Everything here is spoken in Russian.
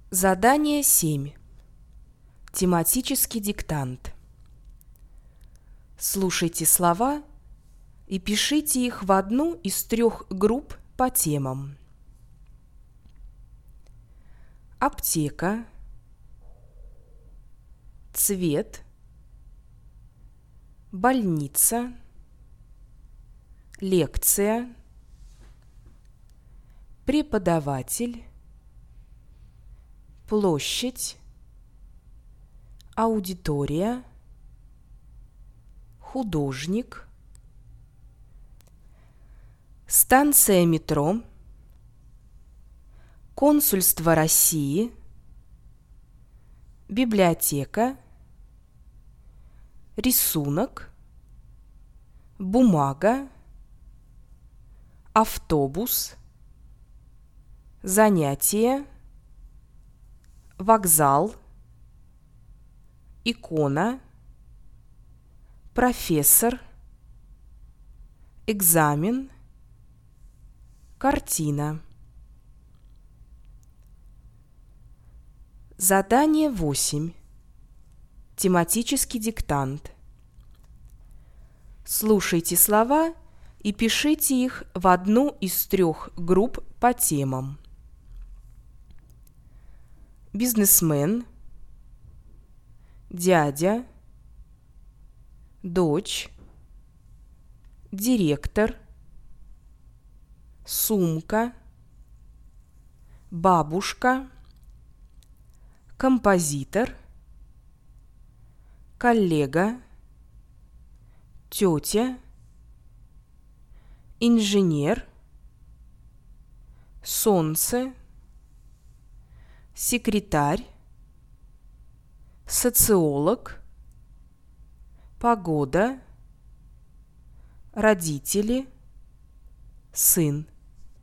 Задание 7. Тематический диктант. Слушайте слова и пишите их в одну из 3 групп по темам. Аптека, цвет, больница, лекция, преподаватель, площадь, аудитория, художник, станция метро, консульство России, библиотека, рисунок, бумага, автобус, занятие, вокзал, икона, профессор, экзамен, картина. Задание 8. Тематический диктант. Слушайте слова и пишите их в одну из 3 групп по темам. Бизнесмен, дядя, дочь, директор, сумка, бабушка, композитор, коллега, тетя, инженер, солнце, секретарь, социолог, погода, родители, сын.